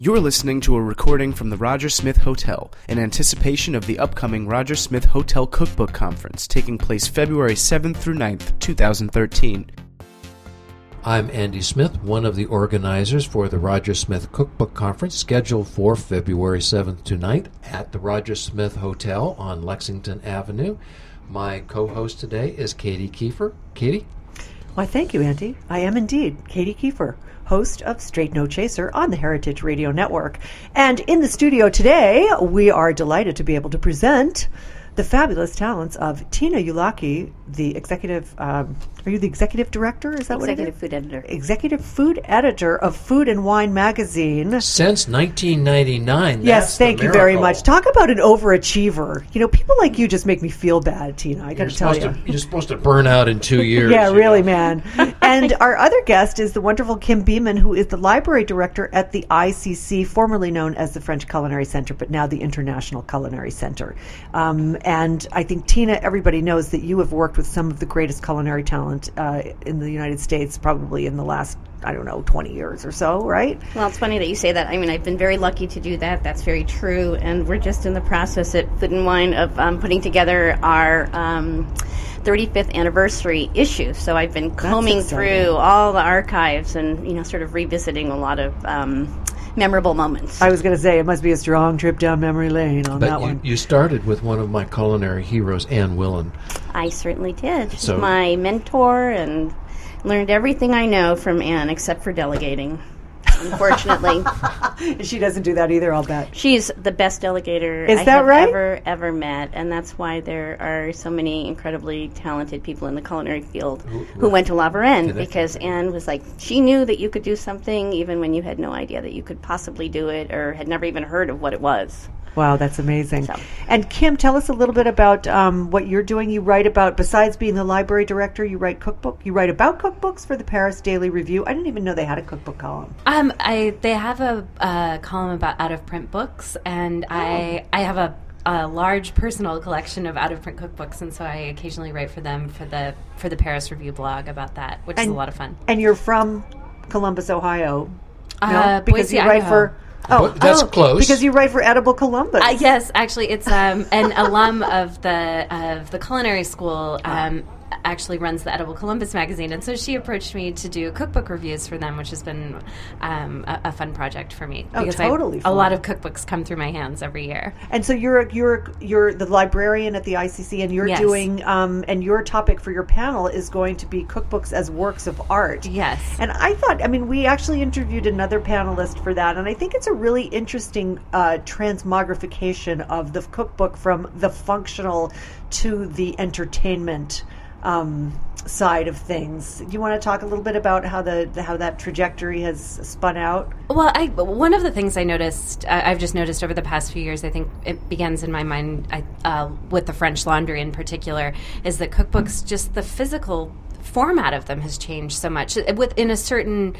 You're listening to a recording from the Roger Smith Hotel in anticipation of the upcoming Roger Smith Hotel Cookbook Conference taking place February 7th through 9th, 2013. I'm Andy Smith, one of the organizers for the Roger Smith Cookbook Conference scheduled for February 7th to 9th at the Roger Smith Hotel on Lexington Avenue. My co-host today is Katie Kiefer. Katie? Why, thank you, Andy. I am indeed Katie Kiefer, host of Straight No Chaser on the Heritage Radio Network. And in the studio today, we are delighted to be able to present the fabulous talents of Tina Ulacki, the executive, are you the executive director? Is that what it is? Executive food editor. Executive food editor of Food and Wine magazine. Since 1999. Yes, thank you very much. Talk about an overachiever. You know, people like you just make me feel bad, Tina. I got to tell you. You're supposed to burn out in 2 years. Yeah, really, man. And our other guest is the wonderful Kim Beeman, who is the library director at the ICC, formerly known as the French Culinary Center, but now the International Culinary Center. And I think, Tina, everybody knows that you have worked with some of the greatest culinary talent in the United States, probably in the last, 20 years or so, right? Well, it's funny that you say that. I mean, I've been very lucky to do that. That's very true. And we're just in the process at Food and Wine of putting together our 35th anniversary issue. So I've been combing through all the archives and, sort of revisiting a lot of memorable moments. I was going to say, it must be a strong trip down memory lane on that one. You started with one of my culinary heroes, Anne Willan. I certainly did. She's my mentor and learned everything I know from Anne except for delegating, unfortunately. She doesn't do that either, I'll bet. She's the best delegator I have ever met, and that's why there are so many incredibly talented people in the culinary field who went to La Varenne, because Anne was like, she knew that you could do something even when you had no idea that you could possibly do it or had never even heard of what it was. Wow, that's amazing. And Kim, tell us a little bit about what you're doing. You write about, besides being the library director, you write about cookbooks for the Paris Daily Review. I didn't even know they had a cookbook column. They have a column about out-of-print books, and I have a large personal collection of out-of-print cookbooks, and so I occasionally write for them for the Paris Review blog about that, which is a lot of fun. And you're from Columbus, Ohio, because Boise, you write Idaho. for... That's close. Because you write for Edible Columbus. Yes, actually, it's an alum of the culinary school. Actually runs the Edible Columbus magazine, and so she approached me to do cookbook reviews for them, which has been a fun project for me. Because totally a lot of cookbooks come through my hands every year. And so you're the librarian at the ICC, and you're doing and your topic for your panel is going to be cookbooks as works of art. Yes. And I thought, we actually interviewed another panelist for that, and I think it's a really interesting transmogrification of the cookbook from the functional to the entertainment side of things. Do you want to talk a little bit about how that trajectory has spun out? Well, one of the things I've just noticed over the past few years, I think it begins in my mind with the French Laundry in particular, is that cookbooks, just the physical format of them has changed so much in a certain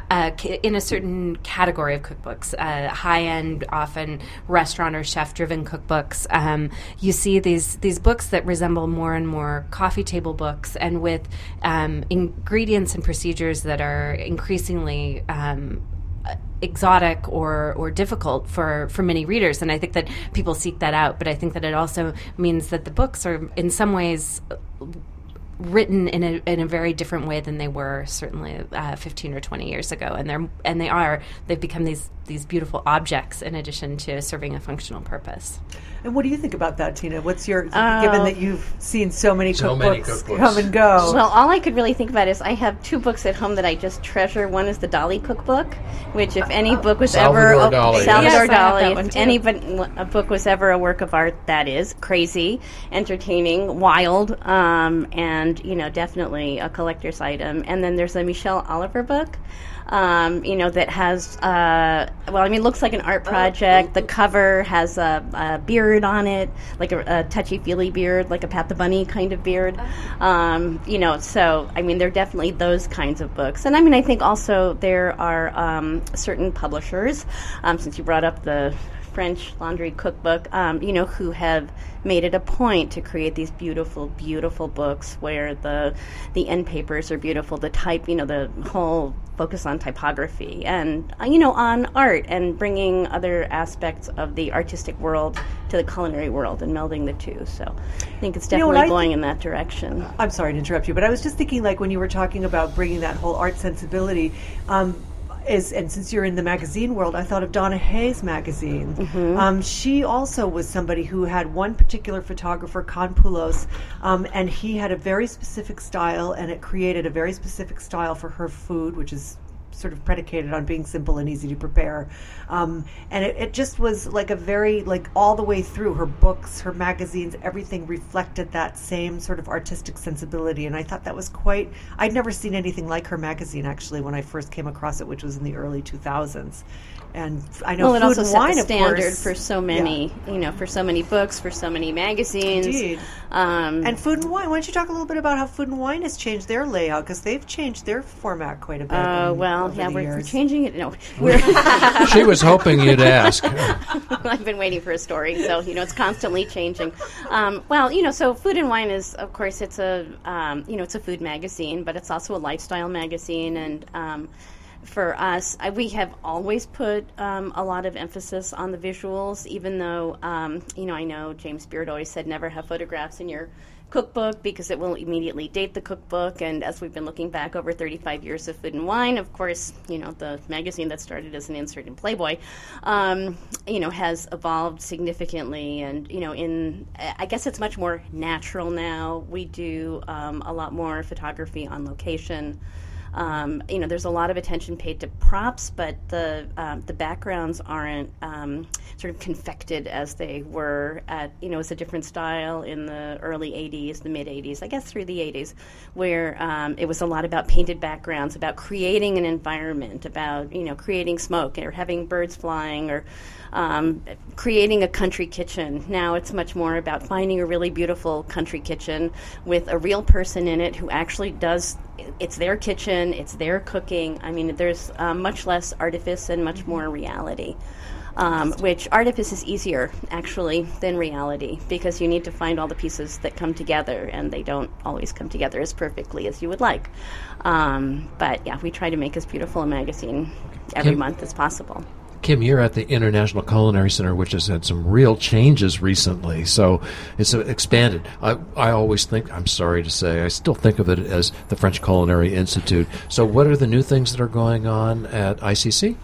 category of cookbooks, high-end, often restaurant or chef-driven cookbooks. You see these books that resemble more and more coffee table books, and with ingredients and procedures that are increasingly exotic or difficult for many readers. And I think that people seek that out, but I think that it also means that the books are in some ways written in a very different way than they were certainly 15 or 20 years ago, and they've become these beautiful objects in addition to serving a functional purpose. And what do you think about that, Tina? What's your given that you've seen so many cookbooks come and go? Well, all I could really think about is I have two books at home that I just treasure. One is the Dali cookbook, which if any book was Salvador Dali. If a book was ever a work of art, that is crazy, entertaining, wild, and definitely a collector's item. And then there's a Michelle Oliver book, that has, looks like an art project. The cover has a beard on it, like a touchy-feely beard, like a Pat the Bunny kind of beard. So, there are definitely those kinds of books. And, I think also there are certain publishers, since you brought up the French Laundry cookbook, who have made it a point to create these beautiful, beautiful books where the end papers are beautiful, the type, the whole focus on typography and, on art and bringing other aspects of the artistic world to the culinary world and melding the two. So I think it's definitely going in that direction. I'm sorry to interrupt you, but I was just thinking, like, when you were talking about bringing that whole art sensibility, and since you're in the magazine world, I thought of Donna Hayes magazine. Mm-hmm. She also was somebody who had one particular photographer, Con Poulos, and he had a very specific style, and it created a very specific style for her food, which is sort of predicated on being simple and easy to prepare. And it just was like a very, like, all the way through her books, her magazines, everything reflected that same sort of artistic sensibility. And I thought that was I'd never seen anything like her magazine, actually, when I first came across it, which was in the early 2000s. And I know it Food also and set Wine, the of standard course, for so many, for so many books, for so many magazines. Indeed. And Food and Wine, why don't you talk a little bit about how Food and Wine has changed their layout, because they've changed their format quite a bit. We're changing it. No, She was hoping you'd ask. I've been waiting for a story, so it's constantly changing. So Food and Wine is, of course, it's a it's a food magazine, but it's also a lifestyle magazine, and for us, we have always put a lot of emphasis on the visuals, even though, I know James Beard always said never have photographs in your cookbook because it will immediately date the cookbook. And as we've been looking back over 35 years of Food and Wine, of course, the magazine that started as an insert in Playboy, has evolved significantly. And, I guess it's much more natural now. We do a lot more photography on location. There's a lot of attention paid to props, but the backgrounds aren't sort of confected as they were at, it's a different style in the early 80s, the mid 80s, I guess through the 80s, where it was a lot about painted backgrounds, about creating an environment, about, creating smoke or having birds flying or creating a country kitchen. Now it's much more about finding a really beautiful country kitchen with a real person in it who actually does, it's their kitchen, it's their cooking. I mean, there's much less artifice and much more reality, which artifice is easier, actually, than reality, because you need to find all the pieces that come together, and they don't always come together as perfectly as you would like. But, yeah, we try to make as beautiful a magazine every month as possible. Kim, you're at the International Culinary Center, which has had some real changes recently. So it's expanded. I always think, I'm sorry to say, I still think of it as the French Culinary Institute. So what are the new things that are going on at ICC?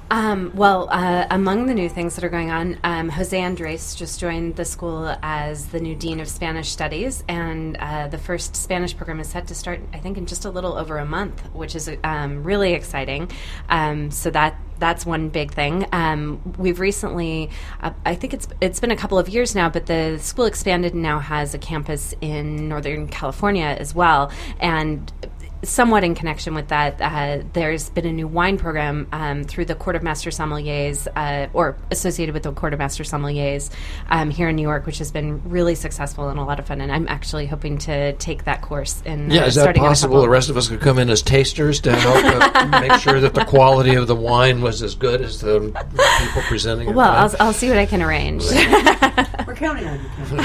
Among the new things that are going on, Jose Andres just joined the school as the new Dean of Spanish Studies, and the first Spanish program is set to start, I think, in just a little over a month, which is really exciting. So that's one big thing. We've recently, I think it's been a couple of years now, but the school expanded and now has a campus in Northern California as well. And somewhat in connection with that, there's been a new wine program through the Court of Master Sommeliers, or associated with the Court of Master Sommeliers here in New York, which has been really successful and a lot of fun. And I'm actually hoping to take that course. Is that possible? The rest of us could come in as tasters to help make sure that the quality of the wine was as good as the people presenting it? Well, I'll see what I can arrange. We're counting on you,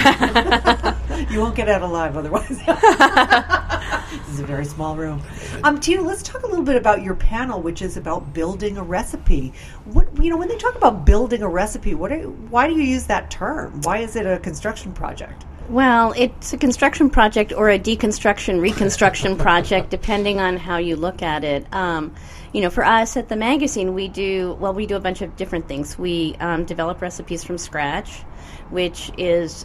Kim. You won't get out alive otherwise. This is a very small room. Tina, let's talk a little bit about your panel, which is about building a recipe. When they talk about building a recipe, why do you use that term? Why is it a construction project? Well, it's a construction project or a deconstruction, reconstruction project, depending on how you look at it. For us at the magazine, we do a bunch of different things. We develop recipes from scratch, which is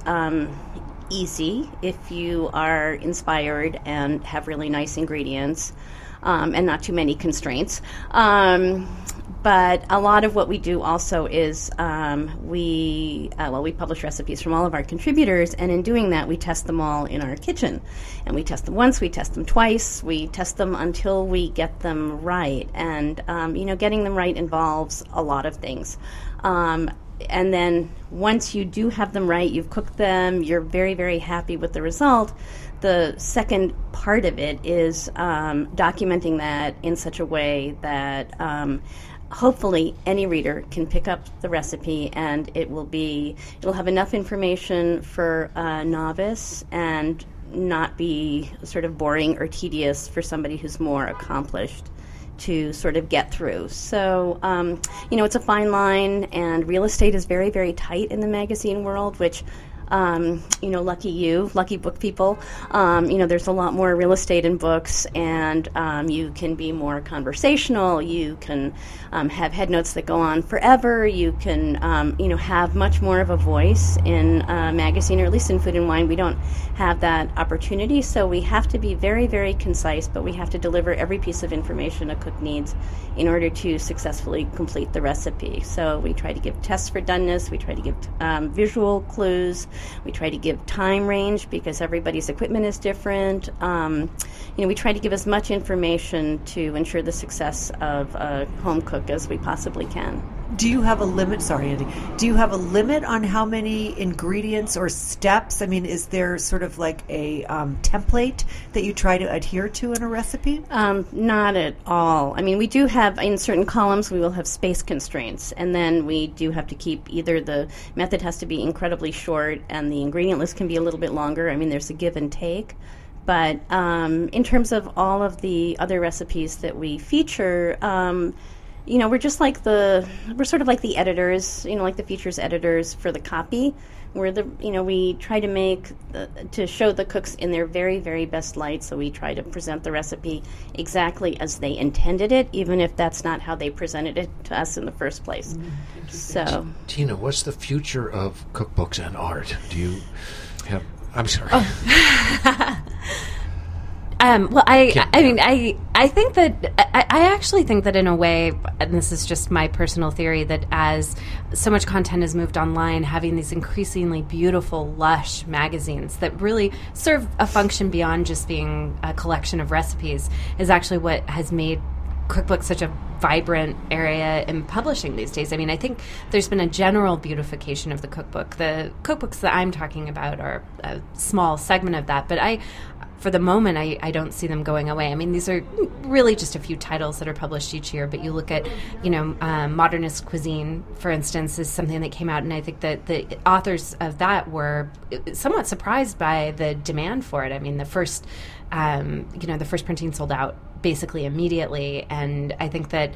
easy if you are inspired and have really nice ingredients and not too many constraints. But a lot of what we do also is we publish recipes from all of our contributors, and in doing that, we test them all in our kitchen. And we test them once, we test them twice, we test them until we get them right. And, getting them right involves a lot of things. And then once you do have them right, you've cooked them, you're very, very happy with the result. The second part of it is documenting that in such a way that hopefully any reader can pick up the recipe, and it'll have enough information for a novice and not be sort of boring or tedious for somebody who's more accomplished to sort of get through. So, it's a fine line, and real estate is very, very tight in the magazine world, which lucky book people. There's a lot more real estate in books, and you can be more conversational. You can have headnotes that go on forever. You can, have much more of a voice in a magazine, or at least in Food and Wine. We don't have that opportunity, so we have to be very, very concise, but we have to deliver every piece of information a cook needs in order to successfully complete the recipe. So we try to give tests for doneness. We try to give visual clues. We try to give time range because everybody's equipment is different. We try to give as much information to ensure the success of a home cook as we possibly can. Do you have a limit? Sorry, Andy. Do you have a limit on how many ingredients or steps? I mean, is there sort of like a template that you try to adhere to in a recipe? Not at all. I mean, we do have, in certain columns, we will have space constraints, and then we do have to keep either the method has to be incredibly short and the ingredient list can be a little bit longer. I mean, there's a give and take. But in terms of all of the other recipes that we feature, we're sort of like the editors, like the features editors for the copy. We try to to show the cooks in their very, very best light. So we try to present the recipe exactly as they intended it, even if that's not how they presented it to us in the first place. So, Tina, what's the future of cookbooks and art? Do you have? I'm sorry. Oh. I think that I actually think that in a way, and this is just my personal theory, that as so much content has moved online, having these increasingly beautiful, lush magazines that really serve a function beyond just being a collection of recipes is actually what has made cookbooks such a vibrant area in publishing these days. I mean, I think there's been a general beautification of the cookbook. The cookbooks that I'm talking about are a small segment of that, but for the moment, I don't see them going away. I mean, these are really just a few titles that are published each year, but you look at, Modernist Cuisine, for instance, is something that came out, and I think that the authors of that were somewhat surprised by the demand for it. I mean, the first printing sold out basically immediately, and I think that,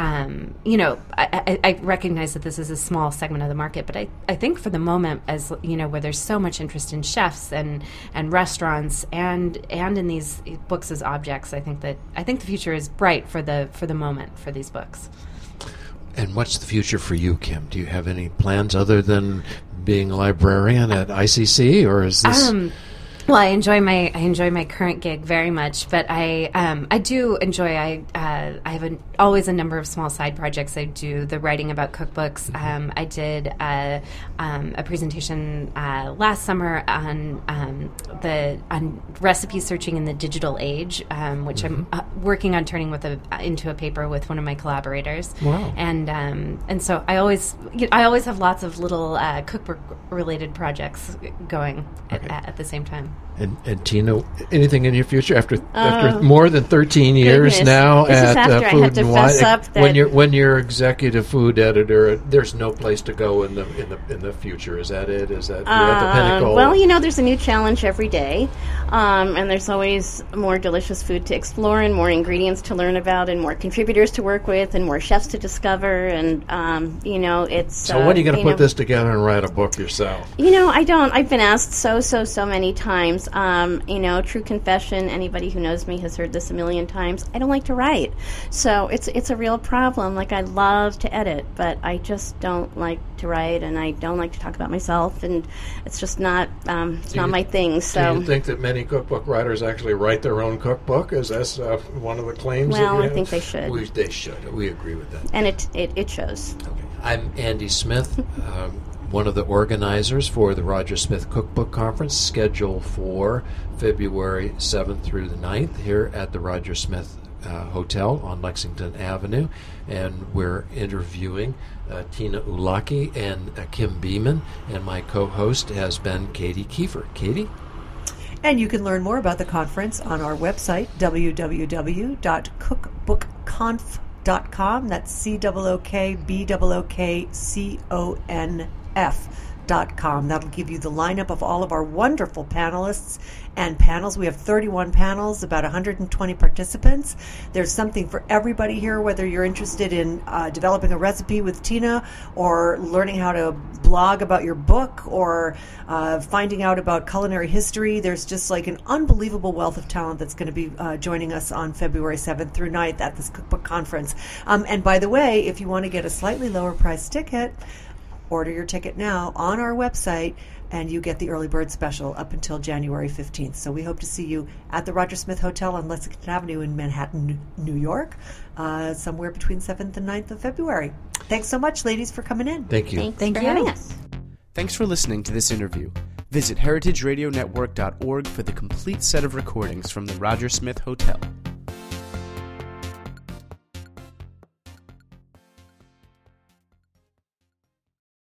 I recognize that this is a small segment of the market, but I think for the moment, as where there's so much interest in chefs and restaurants and in these books as objects, I think the future is bright for the moment for these books. And what's the future for you, Kim? Do you have any plans other than being a librarian at ICC, or is this? Well, I enjoy my current gig very much, but I do enjoy. I have always a number of small side projects. I do the writing about cookbooks. I did a presentation last summer on recipe searching in the digital age, which I'm working on turning into a paper with one of my collaborators. Wow! And so I always have lots of little cookbook related projects going at the same time. And Tina, anything in your future after more than 13 years now at Food and Wine? When you're executive food editor, there's no place to go in the future. Is that it? Is that you're at the pinnacle? Well, there's a new challenge every day, and there's always more delicious food to explore, and more ingredients to learn about, and more contributors to work with, and more chefs to discover. And it's. So when are you going to put this together and write a book yourself? I don't. I've been asked so many times. True confession, anybody who knows me has heard this a million times. I don't like to write. So it's a real problem. Like, I love to edit, but I just don't like to write, and I don't like to talk about myself, and it's just not not my thing. So do you think that many cookbook writers actually write their own cookbook? Is that one of the claims? Well, I think they should. They should. We agree with that. And it shows. Okay. I'm Andy Smith. One of the organizers for the Roger Smith Cookbook Conference, scheduled for February 7th through the 9th here at the Roger Smith Hotel on Lexington Avenue. And we're interviewing Tina Ulacki and Kim Beeman, and my co-host has been Katie Kiefer. Katie? And you can learn more about the conference on our website, www.cookbookconf.com. That's COOKBOOKCONF. rogersmith.com. That'll give you the lineup of all of our wonderful panelists and panels. We have 31 panels, about 120 participants. There's something for everybody here, whether you're interested in developing a recipe with Tina, or learning how to blog about your book, or finding out about culinary history. There's just like an unbelievable wealth of talent that's going to be joining us on February 7th through 9th at this cookbook conference. And by the way, if you want to get a slightly lower price ticket, order your ticket now on our website, and you get the early bird special up until January 15th. So we hope to see you at the Roger Smith Hotel on Lexington Avenue in Manhattan, New York, somewhere between 7th and 9th of February. Thanks so much, ladies, for coming in. Thank you. Thanks for having us. Thanks for listening to this interview. Visit heritageradionetwork.org for the complete set of recordings from the Roger Smith Hotel.